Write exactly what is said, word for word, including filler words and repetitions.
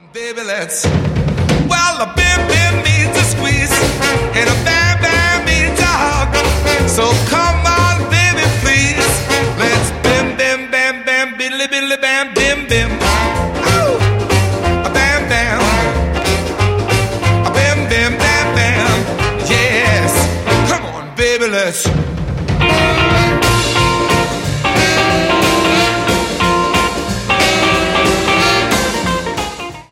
Baby, let's. Well, a bim bim means a squeeze, and a bam bam means a hug. So come on.